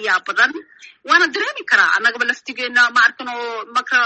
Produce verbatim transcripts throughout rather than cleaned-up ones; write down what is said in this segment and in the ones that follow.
ayaa badan waana dareemi karaa anagaba laftigeena ma arkano marka.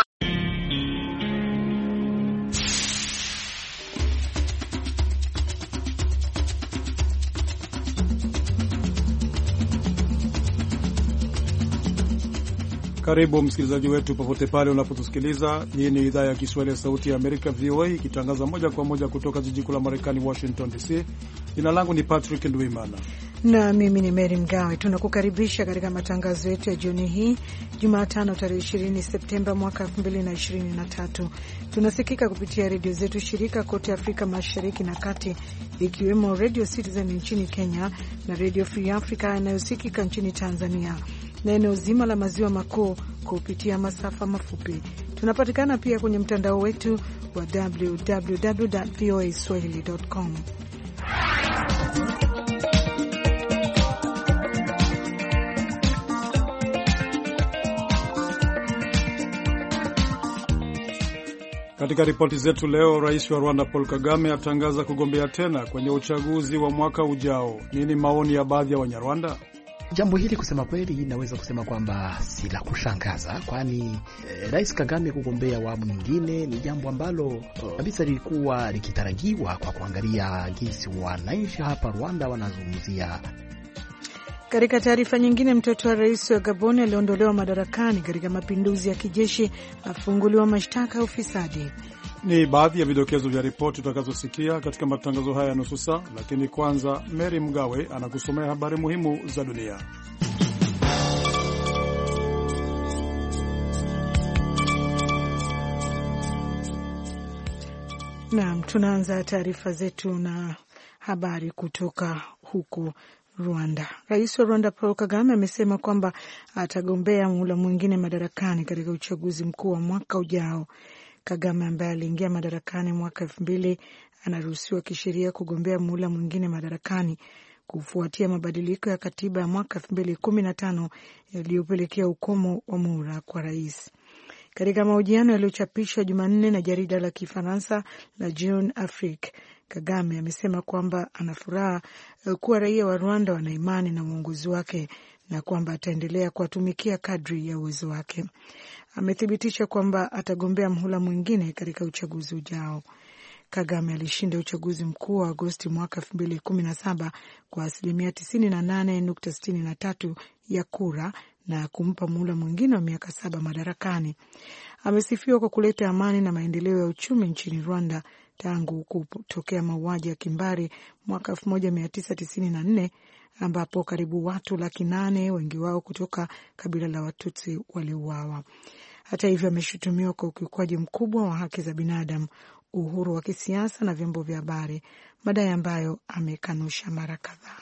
Karibu msikilizaji wetu popote pale unapotusikiliza. Hii ni idhaa ya Kiswahili ya Sauti ya Amerika V O A ikitangaza moja kwa moja kutoka jiji kuu la Marekani Washington D C. Jina langu ni Patrick Ndwimana na mimi ni Mary Mgawe. Tunakukaribisha katika matangazo yetu ya jioni hii Jumatano tarehe ishirini Septemba mwaka elfu mbili na ishirini na tatu. Tunasikika kupitia redio zetu shirika kote Afrika Mashariki na Kati, ikiwemo Radio Citizen nchini Kenya na Radio Free Africa inayosikika nchini Tanzania na eneo zima la maziwa makuu kupitia masafa mafupi. Tunapatikana pia kwenye mtandao wetu wa w w w dot v o a swahili dot com. Katika ripoti zetu leo, Rais wa Rwanda Paul Kagame atangaza kugombea tena kwenye uchaguzi wa mwaka ujao. Nini maoni ya baadhi ya Wanyarwanda? Jambo hili kusema kweli naweza kusema kwamba si la kushangaza, kwani eh, Rais Kagame kugombea awamu nyingine ni jambo ambalo kabisa lilikuwa likitarajiwa kwa kuangalia jinsi wananchi hapa Rwanda wanazungumzia. Katika taarifa nyingine, mtoto wa rais wa Gabon aliondolewa madarakani katika mapinduzi ya kijeshi afunguliwa mashtaka ya ufisadi. Ni baadhi ya vidokezo vya ripoti tutakazosikia katika matangazo haya ya nusu saa, lakini kwanza Mary Mgawe anakusomea habari muhimu za dunia. Naam, tunaanza taarifa zetu na habari kutoka huko Rwanda. Rais wa Rwanda Paul Kagame amesema kwamba atagombea muhula mwingine madarakani katika uchaguzi mkuu wa mwaka ujao. Kagame ambaye aliingia madarakani mwaka elfu mbili anaruhusiwa kisheria kugombea muhula mwingine madarakani kufuatia mabadiliko ya katiba ya mwaka elfu mbili kumi na tano yaliyopelekea ukomo wa muhula kwa rais. Katika mahojiano yaliyochapishwa Jumanne na jarida la Kifaransa la Jeune Afrique, Kagame amesema kwamba ana furaha kuwa raia wa Rwanda wana imani na uongozi wake na kwamba ataendelea kuwatumikia kadri ya uwezo wake. Amethibitisha kwamba atagombea mhula mwingine katika uchaguzi ujao. Kagame alishinda uchaguzi mkuu wa Agosti mwaka elfu mbili kumi na saba kwa asilimia tisini na nane nukta sitini na tatu ya kura na kumpa mhula mwingine wa miaka saba madarakani. Amesifiwa kwa kuleta amani na maendeleo ya uchumi nchini Rwanda tangu kutokea mauaji ya kimbari mwaka elfu moja mia tisa tisini na nne ambapo karibu watu laki nane, wengi wao kutoka kabila la Watutsi, waliuawa. Hata hivyo, ameshutumiwa kwa ukiukwaji mkubwa wa haki za binadamu, uhuru wa kisiasa na vyombo vya habari, madai ambayo amekanusha mara kadhaa.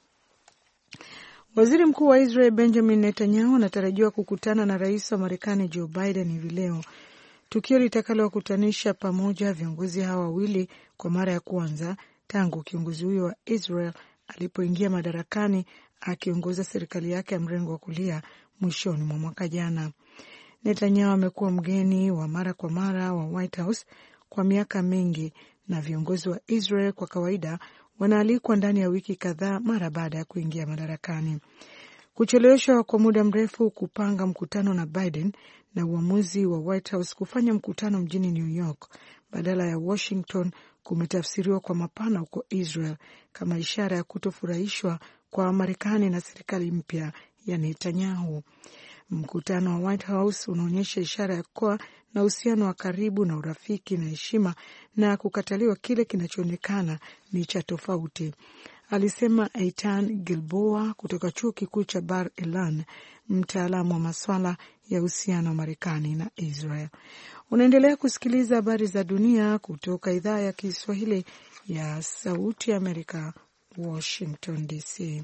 Waziri Mkuu wa Israel Benjamin Netanyahu anatarajiwa kukutana na rais wa Marekani Joe Biden hivi leo, tukio litakalowakutanisha pamoja viongozi hawa wawili kwa mara ya kwanza tangu kiongozi huyo wa Israel alipoingia madarakani akiongoza serikali yake ya mrengo wa kulia mwishoni mwa mwaka jana. Netanyahu amekuwa mgeni wa mara kwa mara wa White House kwa miaka mingi, na viongozi wa Israel kwa kawaida wanaalikwa ndani ya wiki kadhaa mara baada ya kuingia madarakani. Kucheleweshwa kwa muda mrefu kupanga mkutano na Biden na uamuzi wa White House kufanya mkutano mjini New York badala ya Washington kumetafsiriwa kwa mapana huko Israel kama ishara ya kutofurahishwa kwa Marekani na serikali mpya ya Netanyahu. Mkutano wa White House unaonyesha ishara ya kuwa na uhusiano wa karibu na urafiki na heshima na kukataliwa kile kinachoonekana ni cha tofauti, alisema Eitan Gilboa kutoka chuo kikuu cha Bar Ilan, mtaalamu wa maswala ya uhusiano wa Marekani na Israel. Unaendelea kusikiliza habari za dunia kutoka idhaa ya Kiswahili ya Sauti ya Amerika, Washington D C.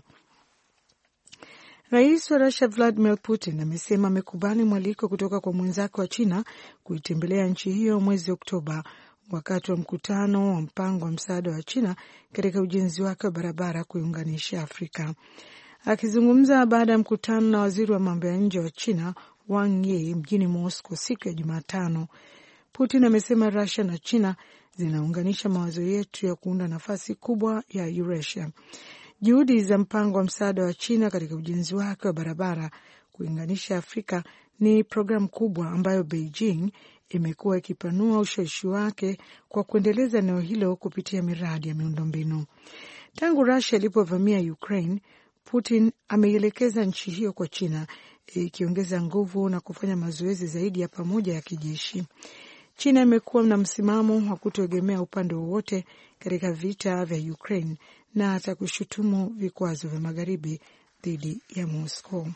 Rais wa Russia Vladimir Putin amesema amekubali mwaliko kutoka kwa mwenzake wa China kuitembelea nchi hiyo mwezi Oktoba wakati wa mkutano wa mpango wa msaada wa China katika ujenzi wake wa barabara kuiunganisha Afrika. Akizungumza baada ya mkutano na waziri wa mambo ya nje wa China Wang Yi mjini Moscow siku ya Jumatano, Putin amesema Russia na China zinaunganisha mawazo yetu ya kuunda nafasi kubwa ya Eurasia. Juhudi za mpango wa msaada wa China katika ujenzi wake wa barabara kuunganisha Afrika ni programu kubwa ambayo Beijing imekuwa ikipanua ushawishi wake kwa kuendeleza eneo hilo kupitia miradi ya miundombinu. Tangu Russia ilipovamia Ukraine, Putin ameielekeza nchi hiyo kwa China, ikiongeza nguvu na kufanya mazoezi zaidi ya pamoja ya kijeshi. China imekuwa na msimamo wa kutoegemea upande wowote katika vita vya Ukraine na hata kushutumu vikwazo vya magharibi dhidi ya Moscow.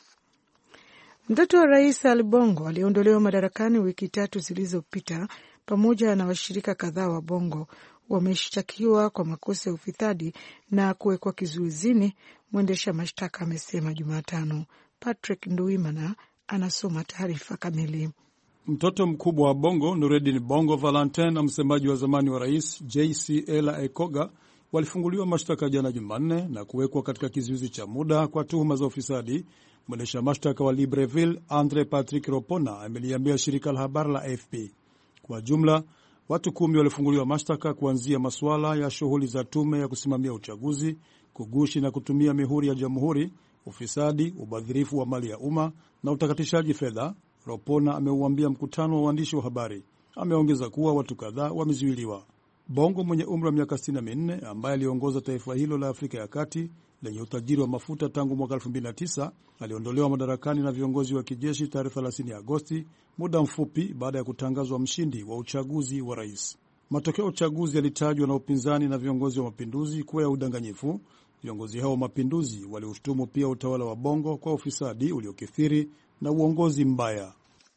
Mtoto wa Rais Ali Bongo aliondolewa madarakani wiki tatu zilizopita pamoja na washirika kadhaa wa Bongo wameshtakiwa kwa makosa ya ufisadi na kuwekwa kizuizini, mwendesha mashtaka amesema Jumatano. Patrick Nduwimana anasoma taarifa kamili. Mtoto mkubwa wa Bongo, Nureddin Bongo Valentin, na msemaji wa zamani wa rais J C Ela Ekoga walifunguliwa mashtaka jana Jumanne na kuwekwa katika kizuizi cha muda kwa tuhuma za ufisadi. Mwendesha mashtaka wa Libreville Andre Patrick Ropona ameliambia shirika la habari la A F P. Kwa jumla watu kumi walifunguliwa mashtaka kuanzia masuala ya shughuli za tume ya kusimamia uchaguzi, kugushi na kutumia mihuri ya jamhuri, ufisadi, ubadhirifu wa mali ya umma na utakatishaji fedha. Ropona ameuambia mkutano wa waandishi wa habari. Ameongeza kuwa watu kadhaa wamezuiliwa. Bongo mwenye umri wa miaka sitini na minne ambaye aliongoza taifa hilo la Afrika ya Kati lenye utajiri wa mafuta tangu mwaka elfu mbili na tisa aliondolewa madarakani na viongozi wa kijeshi tarehe thelathini Agosti, muda mfupi baada ya kutangazwa mshindi wa uchaguzi wa rais. Matokeo ya uchaguzi yalitajwa na upinzani na viongozi wa mapinduzi kuwa ya udanganyifu. Viongozi hao wa mapinduzi waliushtumu pia utawala wa Bongo kwa ufisadi uliokithiri na uongozi mbaya.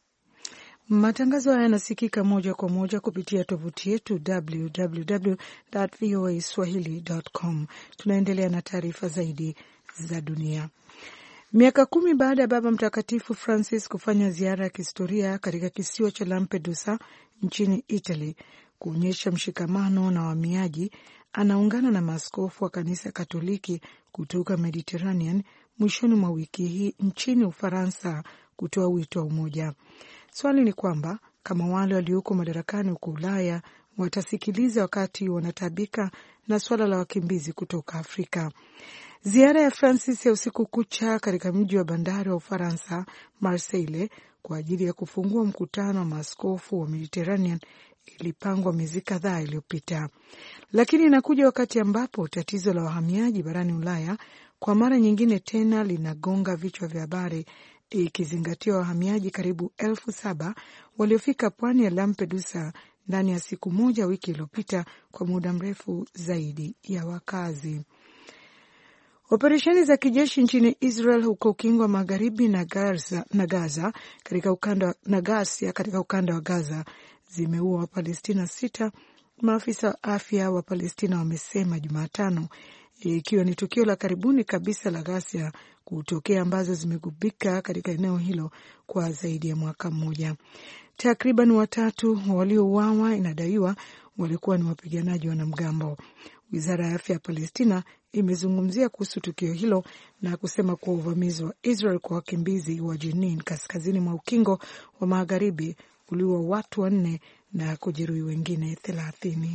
Matangazo haya yanasikika moja kwa moja kupitia tovuti yetu w w w dot v o a swahili dot com. Tunaendelea na taarifa zaidi za dunia. Miaka kumi baada ya Baba Mtakatifu Francis kufanya ziara ya kihistoria katika kisiwa cha Lampedusa nchini Italy kuonyesha mshikamano na wahamiaji, anaungana na maaskofu wa kanisa Katoliki kutoka Mediterranean mwishoni mwa wiki hii nchini Ufaransa kutoa wito wa umoja. Swali ni kwamba kama wale walioko madarakani huko Ulaya watasikiliza wakati wanatabika na swala la wakimbizi kutoka Afrika. Ziara ya Francis ya usiku kucha katika mji wa bandari wa Ufaransa, Marseille, kwa ajili ya kufungua mkutano wa maaskofu wa Mediterranean ilipangwa miezi kadhaa iliyopita, lakini inakuja wakati ambapo tatizo la wahamiaji barani Ulaya kwa mara nyingine tena linagonga vichwa vya habari, ikizingatia wahamiaji karibu elfu saba waliofika pwani ya Lampedusa ndani ya siku moja wiki iliyopita, kwa muda mrefu zaidi ya wakazi. Operesheni za kijeshi nchini Israel huko ukingo wa magharibi na Gaza, na Gaza katika ukanda na Gaza katika ukanda wa Gaza zimeua Wapalestina sita, maafisa wa afya wa Palestina wamesema Jumatano, ikiwa ni tukio la karibuni kabisa la ghasia kutokea ambazo zimegubika katika eneo hilo kwa zaidi ya mwaka mmoja. Takriban watatu waliouawa inadaiwa walikuwa ni wapiganaji wanamgambo. Wizara ya afya ya Palestina imezungumzia kuhusu tukio hilo na kusema kuwa uvamizi wa Israel kwa wakimbizi wa Jenin kaskazini mwa ukingo wa magharibi uliua watu wanne na kujeruhi wengine thelathini.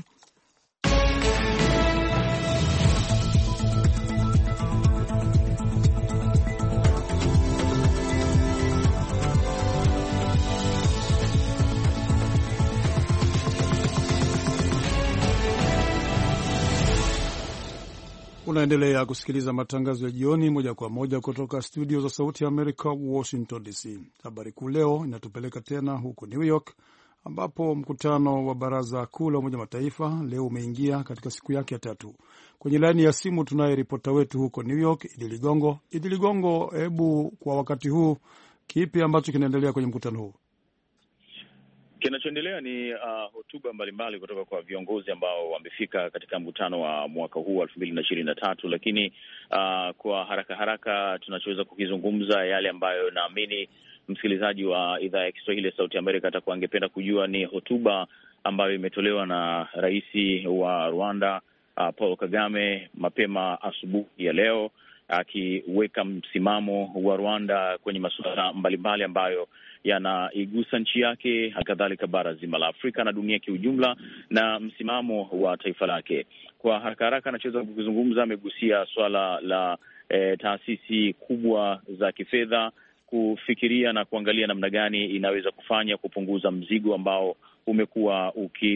Unaendelea kusikiliza matangazo ya jioni moja kwa moja kutoka studio za Sauti ya Amerika, Washington D C. Habari kuu leo inatupeleka tena huko New York ambapo mkutano wa Baraza Kuu la Umoja Mataifa leo umeingia katika siku yake ya tatu. Kwenye laini ya simu tunaye ripota wetu huko New York, Idi Ligongo. Idi Ligongo, hebu kwa wakati huu kipi ambacho kinaendelea kwenye mkutano huu? Kinachoendelea ni uh, hotuba mbalimbali kutoka kwa viongozi ambao wamefika katika mkutano wa mwaka huu elfu mbili na ishirini na tatu, lakini uh, kwa haraka haraka tunachoweza kukizungumza yale ambayo naamini msikilizaji wa idhaa ya Kiswahili ya Sauti Amerika atakuwa angependa kujua ni hotuba ambayo imetolewa na rais wa Rwanda uh, Paul Kagame mapema asubuhi ya leo, akiweka msimamo wa Rwanda kwenye masuala mbalimbali ambayo yanaigusa nchi yake, halikadhalika bara zima la Afrika na dunia kiujumla, na msimamo wa taifa lake. Kwa haraka haraka anachoweza kuzungumza, amegusia swala la e, taasisi kubwa za kifedha kufikiria na kuangalia namna gani inaweza kufanya kupunguza mzigo ambao umekuwa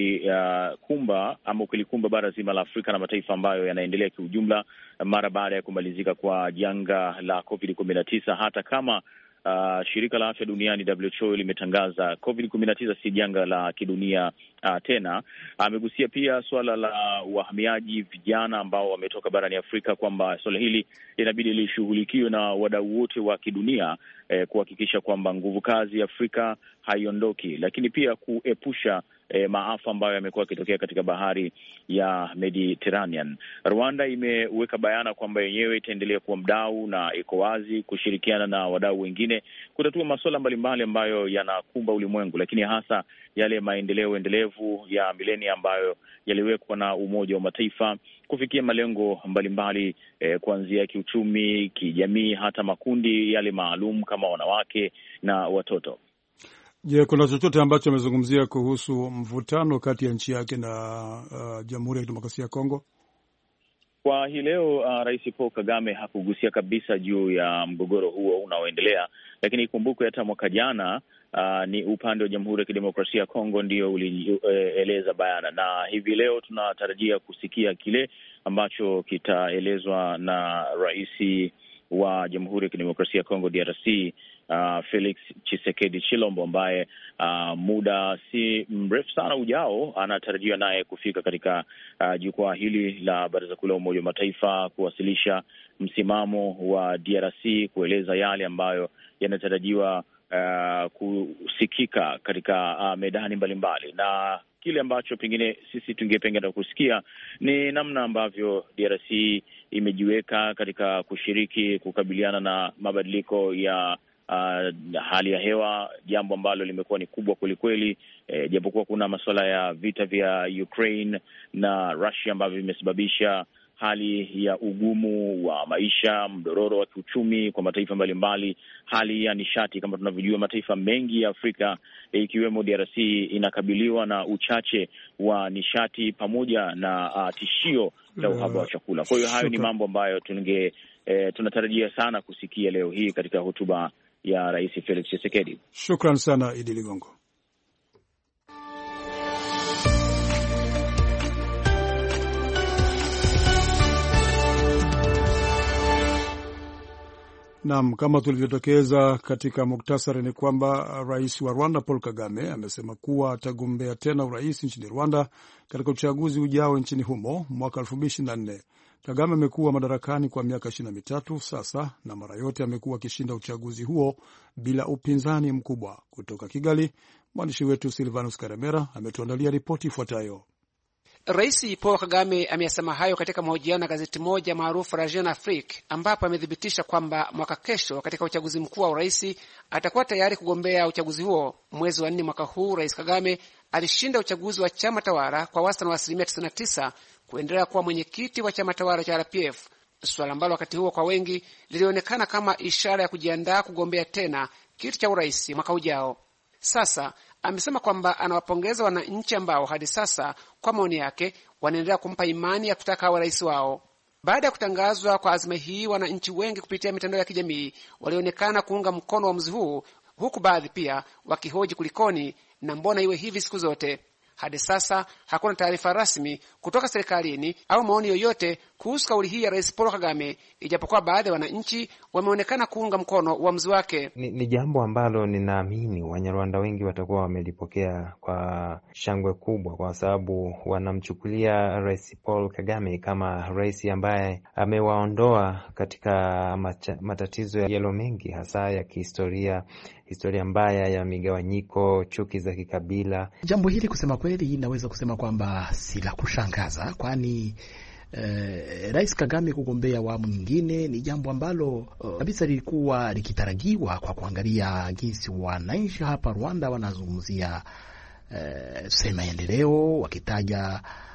ukikumba uh, ama ukilikumba bara zima la Afrika na mataifa ambayo yanaendelea kiujumla mara baada ya kumalizika kwa janga la covid kumi na tisa. Hata kama Uh, shirika la afya duniani W H O limetangaza covid kumi na tisa si janga la kidunia uh, tena. Amegusia uh, pia suala la wahamiaji vijana ambao wametoka barani Afrika, kwamba suala hili inabidi lishughulikiwe na wadau wote wa kidunia eh, kuhakikisha kwamba nguvu kazi ya Afrika haiondoki, lakini pia kuepusha E, maafa ambayo yamekuwa yakitokea katika bahari ya Mediterranean. Rwanda imeweka bayana kwamba yenyewe itaendelea kuwa mdau na iko wazi kushirikiana na wadau wengine kutatua masuala mbalimbali ambayo yanakumba ulimwengu, lakini hasa yale maendeleo endelevu ya milenia ambayo yaliwekwa na Umoja wa Mataifa kufikia malengo mbalimbali eh, kuanzia kiuchumi, kijamii, hata makundi yale maalum kama wanawake na watoto. Je, kuna chochote ambacho amezungumzia kuhusu mvutano kati ya nchi yake na uh, Jamhuri ya Kidemokrasia ya Kongo? Kwa hii leo uh, Rais Paul Kagame hakugusia kabisa juu ya mgogoro huo unaoendelea, lakini ikumbukwe hata mwaka jana uh, ni upande wa Jamhuri ya Kidemokrasia ya Kongo ndio ulieleza uh, bayana, na hivi leo tunatarajia kusikia kile ambacho kitaelezwa na Rais wa Jamhuri ya Kidemokrasia ya Kongo D R C Uh, Felix Tshisekedi Tshilombo, ambaye uh, muda si mrefu sana ujao anatarajiwa naye kufika katika uh, jukwaa hili la Baraza Kuu la Umoja wa Mataifa kuwasilisha msimamo wa D R C, kueleza yale ambayo yanatarajiwa uh, kusikika katika uh, medani mbalimbali, na kile ambacho pengine sisi tungependa kusikia ni namna ambavyo D R C imejiweka katika kushiriki kukabiliana na mabadiliko ya Uh, hali ya hewa, jambo ambalo limekuwa ni kubwa kwelikweli, e, japokuwa kuna masuala ya vita vya Ukraine na Russia ambavyo vimesababisha hali ya ugumu wa maisha, mdororo wa kiuchumi kwa mataifa mbalimbali, hali ya nishati. Kama tunavyojua, mataifa mengi ya Afrika ikiwemo D R C inakabiliwa na uchache wa nishati pamoja na uh, tishio la uhaba wa chakula. Kwa hiyo hayo ni mambo ambayo tunge e, tunatarajia sana kusikia leo hii katika hotuba ya Rais Felix Tshisekedi. Shukran sana Idi Ligongo. Naam, kama tulivyotokeza katika muktasari ni kwamba Rais wa Rwanda Paul Kagame amesema kuwa atagombea tena urais nchini Rwanda katika uchaguzi ujao nchini humo mwaka elfu mbili ishirini na nne. Kagame amekuwa madarakani kwa miaka ishirini na mitatu sasa, na mara yote amekuwa akishinda uchaguzi huo bila upinzani mkubwa. Kutoka Kigali, mwandishi wetu Silvanus Karemera ametuandalia ripoti ifuatayo. Rais Paul Kagame ameyasema hayo katika mahojiano na gazeti moja maarufu la Jeune Afrique, ambapo amethibitisha kwamba mwaka kesho katika uchaguzi mkuu wa urais atakuwa tayari kugombea uchaguzi huo. Mwezi wa nne mwaka huu, Rais Kagame alishinda uchaguzi wa chama tawala kwa wastani wa asilimia tisini na tisa kuendelea kuwa mwenyekiti wa chama tawala cha R P F, suala ambalo wakati huo kwa wengi lilionekana kama ishara ya kujiandaa kugombea tena kiti cha urais mwaka ujao. Sasa amesema kwamba anawapongeza wananchi ambao hadi sasa kwa maoni yake wanaendelea kumpa imani ya kutaka awe rais wao. Baada ya kutangazwa kwa azma hii, wananchi wengi kupitia mitandao ya kijamii walionekana kuunga mkono uamuzi huu, huku baadhi pia wakihoji kulikoni na mbona iwe hivi siku zote. Hadi sasa hakuna taarifa rasmi kutoka serikalini au maoni yoyote kuhusu kauli hii ya Rais Paul Kagame, ijapokuwa baadhi ya wananchi wameonekana kuunga mkono uamuzi wake. Ni, ni jambo ambalo ninaamini Wanyarwanda wengi watakuwa wamelipokea kwa shangwe kubwa, kwa sababu wanamchukulia Rais Paul Kagame kama rais ambaye amewaondoa katika macha, matatizo yalo mengi, hasa ya kihistoria, historia mbaya ya migawanyiko, chuki za kikabila. Jambo hili kusema kweli naweza kusema kwamba si la kushangaza, kwani Eh, Rais Kagame kugombea awamu nyingine ni jambo ambalo kabisa uh, lilikuwa likitarajiwa kwa kuangalia jinsi wananchi hapa Rwanda wanazungumzia eh, sema maendeleo, wakitaja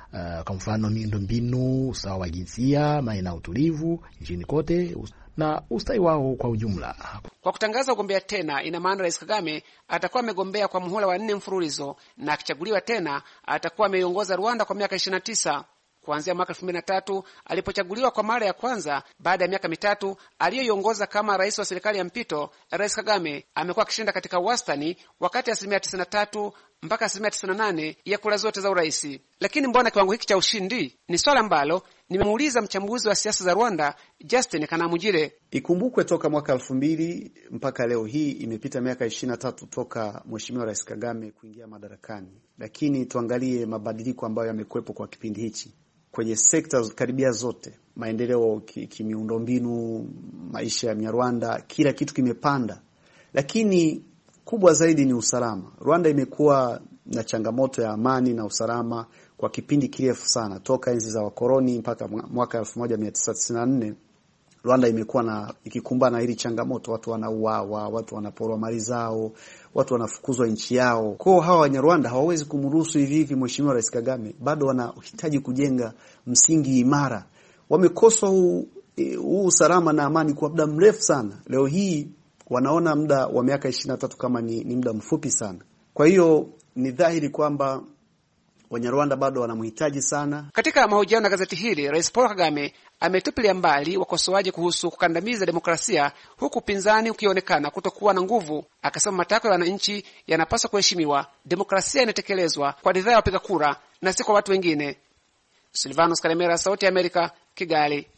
uh, kwa mfano miundombinu, usawa wa jinsia, maana utulivu nchini kote na ustawi wao kwa ujumla. Kwa kutangaza ugombea tena, ina maana Rais Kagame atakuwa amegombea kwa muhula wa nne mfululizo, na akichaguliwa tena atakuwa ameiongoza Rwanda kwa miaka ishirini na tisa. Kuanzia mwaka elfu mbili na tatu alipochaguliwa kwa mara ya kwanza baada ya miaka mitatu aliyoiongoza kama rais wa serikali ya mpito, Rais Kagame amekuwa akishinda katika wastani wakati asilimia tisini na tatu mpaka asilimia tisini na nane ya kura zote za urais. Lakini mbona kiwango hiki cha ushindi? Ni swala ambalo nimemuuliza mchambuzi wa siasa za Rwanda Justin Kanamujire. Ikumbukwe toka mwaka elfu mbili mpaka leo hii imepita miaka ishirini na tatu toka Mheshimiwa Rais Kagame kuingia madarakani, lakini tuangalie mabadiliko ambayo yamekuwepo kwa kipindi hichi kwenye sekta karibia zote, maendeleo kimiundombinu, maisha ya Mnyarwanda, kila kitu kimepanda. Lakini kubwa zaidi ni usalama. Rwanda imekuwa na changamoto ya amani na usalama kwa kipindi kirefu sana, toka enzi za wakoloni mpaka mwaka elfu moja mia tisa tisini na nne. Rwanda imekuwa na ikikumbana na hili changamoto, watu wanauawa, watu wanaporwa mali zao, watu wanafukuzwa nchi yao. Kwa hawa Wanyarwanda hawawezi kumruhusu hivi hivi Mheshimiwa Rais Kagame, bado wanahitaji kujenga msingi imara. Wamekosa huu huu usalama na amani kwa muda mrefu sana. Leo hii wanaona muda wa miaka ishirini na tatu kama ni, ni muda mfupi sana. Kwa hiyo ni dhahiri kwamba Wanyarwanda bado wanamhitaji sana. Katika mahojiano na gazeti hili, Rais Paul Kagame ametupilia mbali wakosoaji kuhusu kukandamiza demokrasia, huku upinzani ukionekana kutokuwa na nguvu. Akasema matakwa ya wananchi yanapaswa kuheshimiwa, demokrasia inatekelezwa kwa ridhaa ya wapiga kura na si kwa watu wengine. Silvanos Karemera, Sauti ya Amerika, Kigali.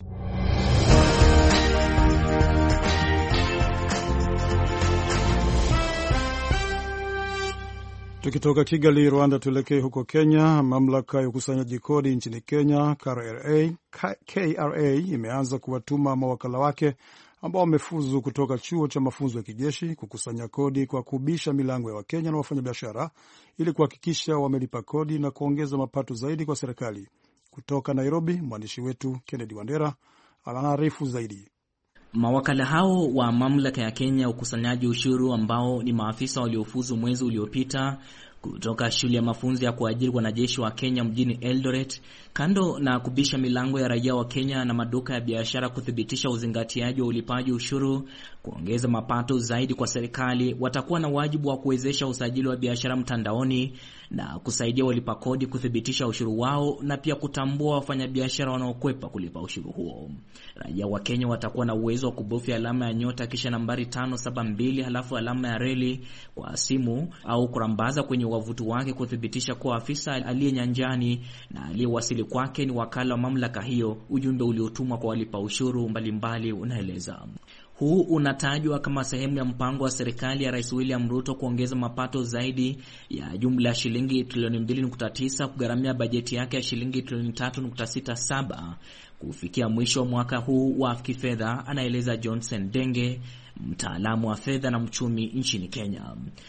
Tukitoka Kigali, Rwanda, tuelekee huko Kenya. Mamlaka ya ukusanyaji kodi nchini Kenya, K R A, K R A imeanza kuwatuma mawakala wake ambao wamefuzu kutoka chuo cha mafunzo ya kijeshi kukusanya kodi kwa kubisha milango ya Wakenya na wafanyabiashara ili kuhakikisha wamelipa kodi na kuongeza mapato zaidi kwa serikali. Kutoka Nairobi, mwandishi wetu Kennedy Wandera anaarifu zaidi. Mawakala hao wa mamlaka ya Kenya ukusanyaji ushuru ambao ni maafisa waliofuzu mwezi uliopita kutoka shule ya mafunzo ya kuajiri wanajeshi wa Kenya mjini Eldoret, kando na kubisha milango ya raia wa Kenya na maduka ya biashara kuthibitisha uzingatiaji wa ulipaji ushuru, kuongeza mapato zaidi kwa serikali, watakuwa na wajibu wa kuwezesha usajili wa biashara mtandaoni na kusaidia walipa kodi kuthibitisha ushuru wao na pia kutambua wafanyabiashara wanaokwepa kulipa ushuru huo. Raia wa Kenya watakuwa na uwezo wa kubofya alama ya nyota kisha nambari tano saba mbili halafu alama ya reli kwa simu au kurambaza kwenye wavuti wake kuthibitisha kuwa afisa aliye nyanjani na aliyewasili kwake ni wakala wa mamlaka hiyo. Ujumbe uliotumwa kwa walipa ushuru mbalimbali unaeleza. Huu unatajwa kama sehemu ya mpango wa serikali ya Rais William Ruto kuongeza mapato zaidi ya jumla ya shilingi trilioni mbili nukta tisa kugharamia bajeti yake ya shilingi trilioni tatu nukta sita saba kufikia mwisho wa mwaka huu wa kifedha, anaeleza Johnson Denge, mtaalamu wa fedha na mchumi nchini Kenya.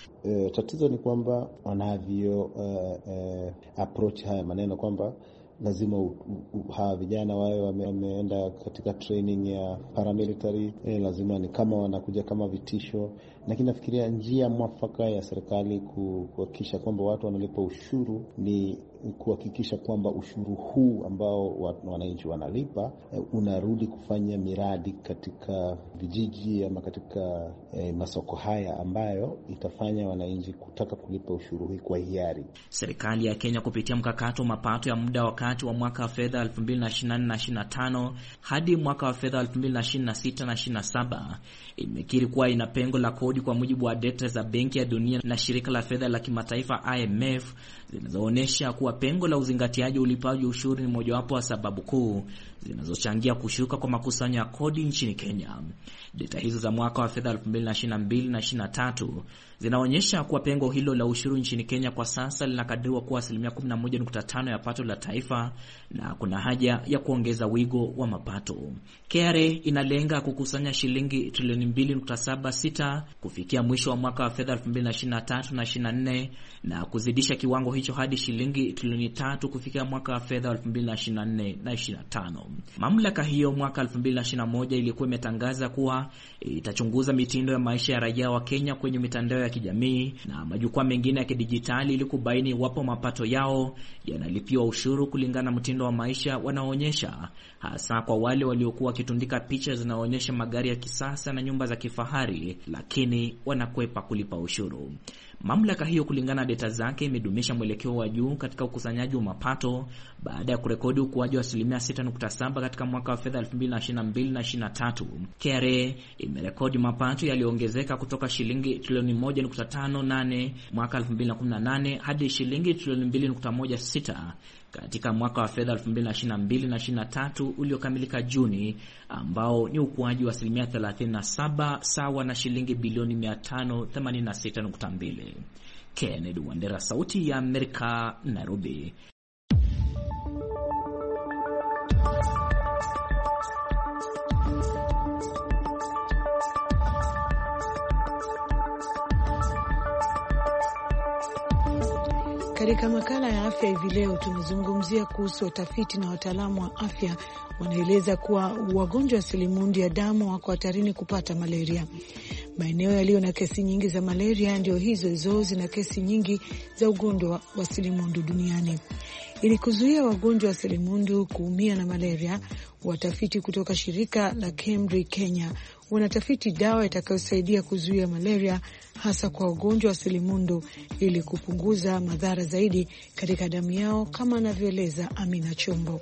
E, tatizo ni kwamba wanavyo uh, uh, approach haya maneno kwamba lazima hawa vijana wawe wameenda katika training ya paramilitary, eh, lazima ni kama wanakuja kama vitisho. Lakini nafikiria njia mwafaka ya serikali kuhakikisha kwamba watu wanalipa ushuru ni kuhakikisha kwamba ushuru huu ambao wananchi wanalipa eh, unarudi kufanya miradi katika vijiji ama katika eh, masoko haya ambayo itafanya wananchi kutaka kulipa ushuru hii kwa hiari. Serikali ya Kenya kupitia mkakato mapato ya muda wakati wa mwaka wa fedha elfu mbili na ishirini na nne na ishirini na tano hadi mwaka wa fedha elfu mbili na ishirini na sita na ishirini na saba imekiri kuwa ina pengo la kodi kwa mujibu wa data za Benki ya Dunia na shirika la fedha la kimataifa I M F zinazoonyesha kuwa pengo la uzingatiaji ulipaji ushuru ni mojawapo wa sababu kuu zinazochangia kushuka kwa makusanyo ya kodi nchini Kenya. Data hizo za mwaka wa fedha elfu mbili na ishirini na mbili na ishirini na tatu zinaonyesha kuwa pengo hilo la ushuru nchini Kenya kwa sasa linakadiriwa kuwa asilimia kumi na moja nukta tano ya pato la taifa na kuna haja ya kuongeza wigo wa mapato. K R A inalenga kukusanya shilingi trilioni mbili nukta saba sita kufikia mwisho wa mwaka wa fedha elfu mbili na ishirini na tatu na ishirini na nne na kuzidisha kiwango hicho hadi shilingi trilioni tatu kufikia mwaka wa fedha elfu mbili ishirini na nne na ishirini na tano. Mamlaka hiyo mwaka elfu mbili ishirini na moja ilikuwa imetangaza kuwa itachunguza mitindo ya maisha ya raia wa Kenya kwenye mitandao ya kijamii na majukwaa mengine ya kidijitali ili kubaini iwapo mapato yao yanalipiwa ushuru kulingana na mtindo wa maisha wanaoonyesha, hasa kwa wale waliokuwa wakitundika picha zinazoonyesha magari ya kisasa na nyumba za kifahari lakini wanakwepa kulipa ushuru. Mamlaka hiyo kulingana na data zake imedumisha mwelekeo wa juu katika ukusanyaji wa mapato baada ya kurekodi ukuaji wa asilimia sita nukta saba katika mwaka wa fedha elfu mbili ishirini na mbili na ishirini na tatu. K R A imerekodi mapato yaliyoongezeka kutoka shilingi trilioni moja nukta tano nane mwaka elfu mbili kumi na nane hadi shilingi trilioni mbili nukta moja sita katika mwaka wa fedha elfu mbili ishirini na mbili na ishirini na tatu uliokamilika Juni, ambao ni ukuaji wa asilimia thelathini na saba sawa na shilingi bilioni mia tano themanini na sita nukta mbili. Kennedy Wandera, Sauti ya Amerika, Nairobi. Katika makala ya afya hivi leo tumezungumzia kuhusu utafiti na wataalamu wa afya wanaeleza kuwa wagonjwa wa selimundu ya damu wako hatarini kupata malaria. Maeneo yaliyo na kesi nyingi za malaria ndio hizo hizo zina kesi nyingi za ugonjwa wa selimundu duniani. Ili kuzuia wagonjwa wa selimundu kuumia na malaria, watafiti kutoka shirika la KEMRI Kenya wanatafiti dawa itakayosaidia kuzuia malaria hasa kwa wagonjwa wa selimundu ili kupunguza madhara zaidi katika damu yao, kama anavyoeleza Amina Chombo.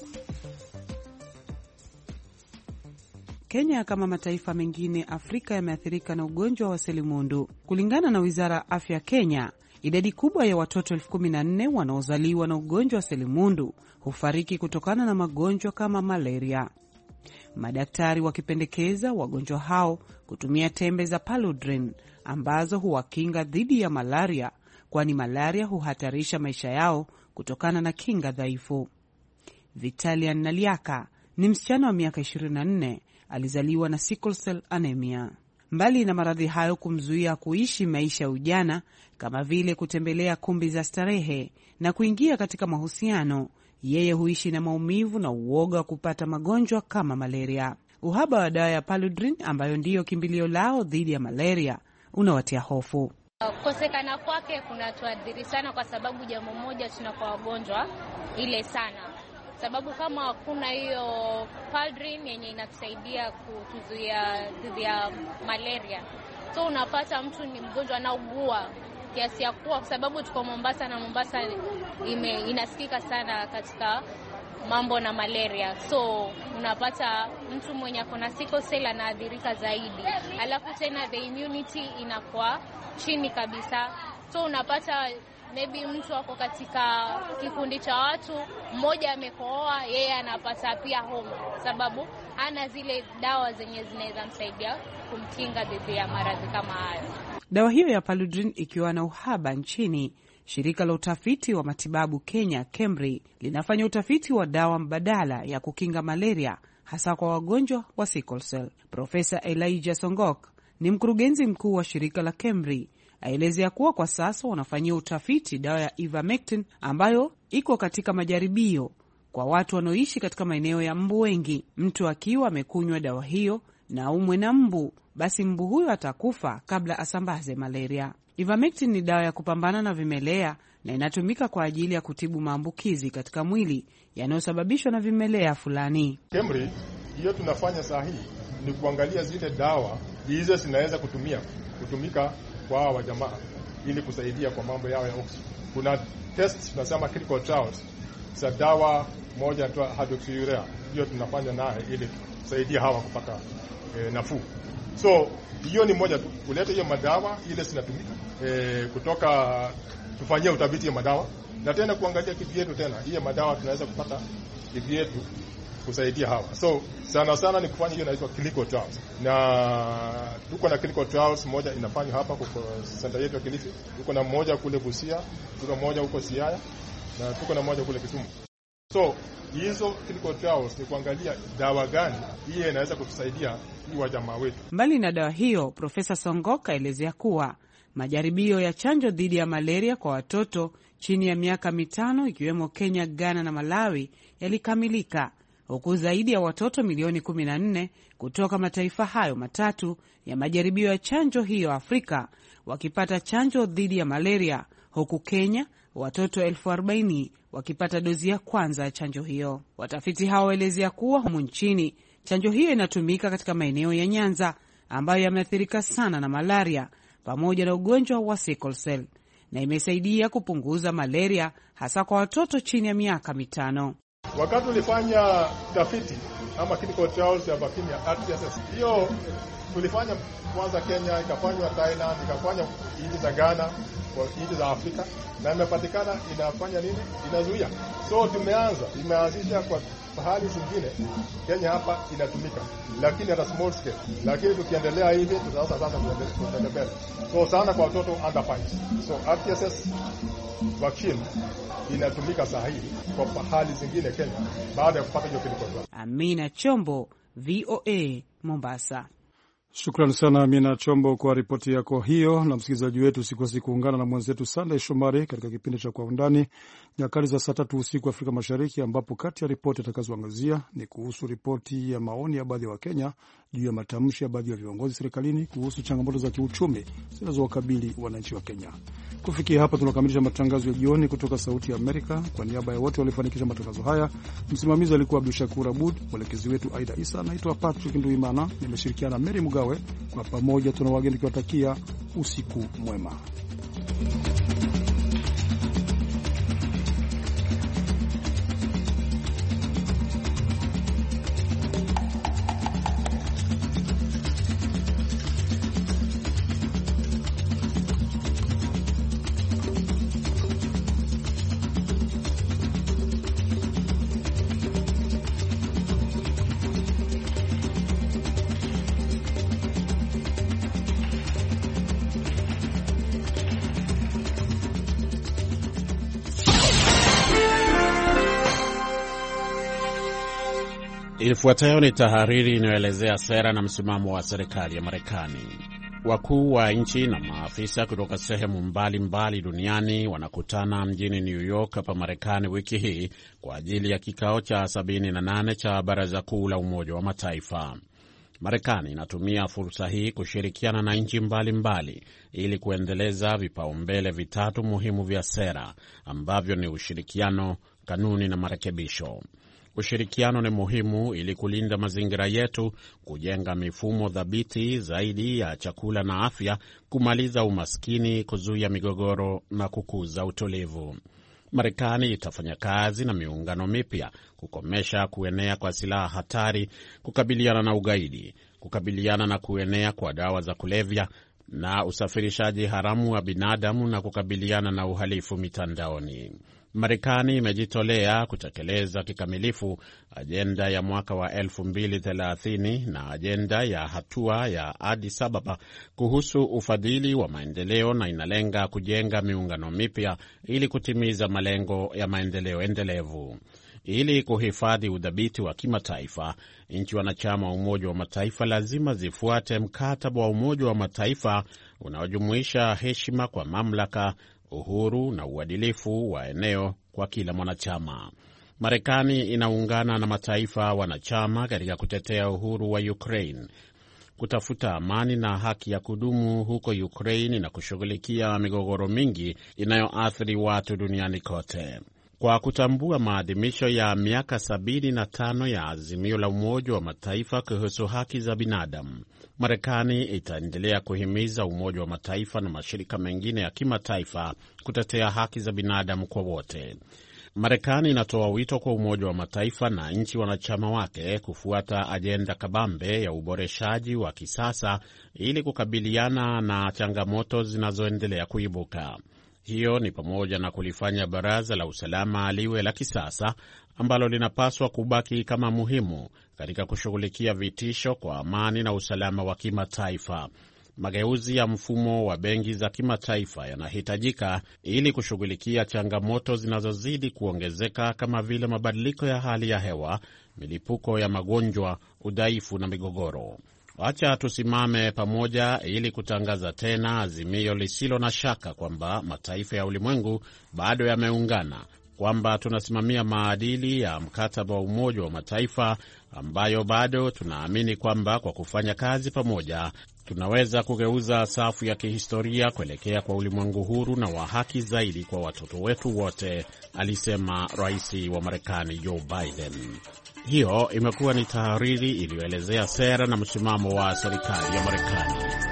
Kenya kama mataifa mengine Afrika yameathirika na ugonjwa wa selimundu. Kulingana na Wizara ya Afya Kenya, idadi kubwa ya watoto elfu kumi na nne wanaozaliwa na ugonjwa wa selimundu hufariki kutokana na magonjwa kama malaria. Madaktari wakipendekeza wagonjwa hao kutumia tembe za Paludrin ambazo huwakinga dhidi ya malaria, kwani malaria huhatarisha maisha yao kutokana na kinga dhaifu. Vitalian Naliaka ni msichana wa miaka ishirini na nne, alizaliwa na sickle cell anemia. Mbali na maradhi hayo kumzuia kuishi maisha ya ujana kama vile kutembelea kumbi za starehe na kuingia katika mahusiano, yeye huishi na maumivu na uoga wa kupata magonjwa kama malaria. Uhaba wa dawa ya Paludrin ambayo ndiyo kimbilio lao dhidi ya malaria unawatia hofu. Kukosekana kwake kunatuadhiri sana kwa sababu jambo moja, tunakuwa wagonjwa ile sana. Sababu kama hakuna hiyo Paludrin yenye inatusaidia kutuzuia dhidi ya malaria, so unapata mtu ni mgonjwa anaugua kiasi ya kuwa, kwa sababu tuko Mombasa na Mombasa ime, inasikika sana katika mambo na malaria, so unapata mtu mwenye akona sickle cell anaadhirika zaidi, alafu tena the immunity inakuwa chini kabisa, so unapata maybe mtu ako katika kikundi cha watu, mmoja amekohoa, yeye anapata pia homa sababu hana zile dawa zenye zinaweza msaidia kumkinga dhidi ya maradhi kama hayo. Dawa hiyo ya Paludrin ikiwa na uhaba nchini, shirika la utafiti wa matibabu Kenya KEMRI linafanya utafiti wa dawa mbadala ya kukinga malaria hasa kwa wagonjwa wa sickle cell. Profesa Elijah Songok ni mkurugenzi mkuu wa shirika la KEMRI, aelezea kuwa kwa sasa wanafanyia utafiti dawa ya Ivermectin ambayo iko katika majaribio kwa watu wanaoishi katika maeneo ya mbu wengi. Mtu akiwa amekunywa dawa hiyo na umwe na mbu, basi mbu huyo atakufa kabla asambaze malaria. Ivermectin ni dawa ya kupambana na vimelea na inatumika kwa ajili ya kutibu maambukizi katika mwili yanayosababishwa na vimelea fulani. KEMRI hiyo tunafanya saa hii ni kuangalia zile dawa hizo zinaweza kutumia kutumika kwa hawa jamaa ili kusaidia kwa mambo yao ya oxygen. Kuna test tunasema clinical trials za dawa moja tu hydroxyurea, hiyo tunafanya naye ili kusaidia hawa kupata e, nafuu. So hiyo ni moja tu, kuleta hiyo madawa ile zinatumika e, kutoka tufanyie utafiti ya madawa na tena kuangalia kipi yetu tena hiyo madawa tunaweza kupata kipi yetu kusaidia hawa. So sana sana ni kufanya hiyo inaitwa clinical trials. Na tuko na clinical trials moja inafanywa hapa kwa center yetu ya Kilifi. Tuko na moja kule Busia, tuko na moja huko Siaya na tuko na moja kule Kisumu. So hizo clinical trials ni kuangalia dawa gani hii inaweza kutusaidia hii wa jamaa wetu. Mbali na dawa hiyo, Profesa Songoka elezea kuwa majaribio ya chanjo dhidi ya malaria kwa watoto chini ya miaka mitano ikiwemo Kenya, Ghana na Malawi yalikamilika, huku zaidi ya watoto milioni kumi na nne kutoka mataifa hayo matatu ya majaribio ya chanjo hiyo Afrika wakipata chanjo dhidi ya malaria, huku Kenya watoto elfu arobaini wakipata dozi ya kwanza ya chanjo hiyo. Watafiti hao waelezea kuwa humu nchini chanjo hiyo inatumika katika maeneo ya Nyanza ambayo yameathirika sana na malaria pamoja na ugonjwa wa sickle cell, na imesaidia kupunguza malaria hasa kwa watoto chini ya miaka mitano. Wakati ulifanya tafiti ama clinical trials ya vaccine ya R T S S, hiyo tulifanya kwanza Kenya, ikafanywa Thailand, ikafanywa nchi za Ghana, kwa nchi za Afrika, na imepatikana inafanya nini? Inazuia. So tumeanza, imeanzisha kwa pahali zingine. Kenya hapa inatumika, lakini at a small scale. Lakini tukiendelea hivi tutaanza sasa kuendelea mbele. So sana kwa watoto under five. So R T S S vaccine inatumika sahihi kwa pahali zingine Kenya baada ya kupata hiyo clinical. Amina Chombo, V O A, Mombasa. Shukrani sana Amina Chombo kwa ripoti yako hiyo. Na msikilizaji wetu, usikose kuungana na mwenzetu Sunday Shomari katika kipindi cha Kwa Undani nyakati za saa tatu usiku Afrika Mashariki, ambapo kati ya ripoti atakazoangazia ni kuhusu ripoti ya maoni ya baadhi ya Wakenya juu ya matamshi ya baadhi ya viongozi serikalini kuhusu changamoto za kiuchumi zinazowakabili wananchi wa Kenya. Kufikia hapa tunakamilisha matangazo ya jioni kutoka Sauti ya Amerika. Kwa niaba ya wote waliofanikisha matangazo haya, msimamizi alikuwa Abdushakur Abud, mwelekezi wetu Aida Isa, naitwa Patrick Nduimana, nimeshirikiana na Mary Mugawe. Kwa pamoja tuna wageni tukiwatakia usiku mwema. Ifuatayo ni tahariri inayoelezea sera na msimamo wa serikali ya Marekani. Wakuu wa nchi na maafisa kutoka sehemu mbalimbali mbali duniani wanakutana mjini New York hapa Marekani wiki hii kwa ajili ya kikao cha sabini na nane cha Baraza Kuu la Umoja wa Mataifa. Marekani inatumia fursa hii kushirikiana na nchi mbalimbali ili kuendeleza vipaumbele vitatu muhimu vya sera ambavyo ni ushirikiano, kanuni na marekebisho. Ushirikiano ni muhimu ili kulinda mazingira yetu, kujenga mifumo thabiti zaidi ya chakula na afya, kumaliza umaskini, kuzuia migogoro na kukuza utulivu. Marekani itafanya kazi na miungano mipya kukomesha kuenea kwa silaha hatari, kukabiliana na ugaidi, kukabiliana na kuenea kwa dawa za kulevya na usafirishaji haramu wa binadamu na kukabiliana na uhalifu mitandaoni. Marekani imejitolea kutekeleza kikamilifu ajenda ya mwaka wa elfu mbili thelathini na ajenda ya hatua ya Addis Ababa kuhusu ufadhili wa maendeleo, na inalenga kujenga miungano mipya ili kutimiza malengo ya maendeleo endelevu. Ili kuhifadhi udhabiti wa kimataifa, nchi wanachama wa Umoja wa Mataifa lazima zifuate mkataba wa Umoja wa Mataifa unaojumuisha heshima kwa mamlaka, uhuru na uadilifu wa eneo kwa kila mwanachama. Marekani inaungana na mataifa wanachama katika kutetea uhuru wa Ukraine, kutafuta amani na haki ya kudumu huko Ukraine na kushughulikia migogoro mingi inayoathiri watu duniani kote. Kwa kutambua maadhimisho ya miaka sabini na tano ya azimio la Umoja wa Mataifa kuhusu haki za binadamu, Marekani itaendelea kuhimiza Umoja wa Mataifa na mashirika mengine ya kimataifa kutetea haki za binadamu kwa wote. Marekani inatoa wito kwa Umoja wa Mataifa na nchi wanachama wake kufuata ajenda kabambe ya uboreshaji wa kisasa ili kukabiliana na changamoto zinazoendelea kuibuka. Hiyo ni pamoja na kulifanya Baraza la Usalama liwe la kisasa ambalo linapaswa kubaki kama muhimu katika kushughulikia vitisho kwa amani na usalama wa kimataifa. Mageuzi ya mfumo wa benki za kimataifa yanahitajika ili kushughulikia changamoto zinazozidi kuongezeka kama vile mabadiliko ya hali ya hewa, milipuko ya magonjwa, udhaifu na migogoro. Wacha tusimame pamoja ili kutangaza tena azimio lisilo na shaka kwamba mataifa ya ulimwengu bado yameungana, kwamba tunasimamia maadili ya mkataba wa Umoja wa Mataifa, ambayo bado tunaamini kwamba kwa kufanya kazi pamoja tunaweza kugeuza safu ya kihistoria kuelekea kwa ulimwengu huru na wa haki zaidi kwa watoto wetu wote, alisema Rais wa Marekani Joe Biden. Hiyo imekuwa ni tahariri iliyoelezea sera na msimamo wa serikali ya Marekani.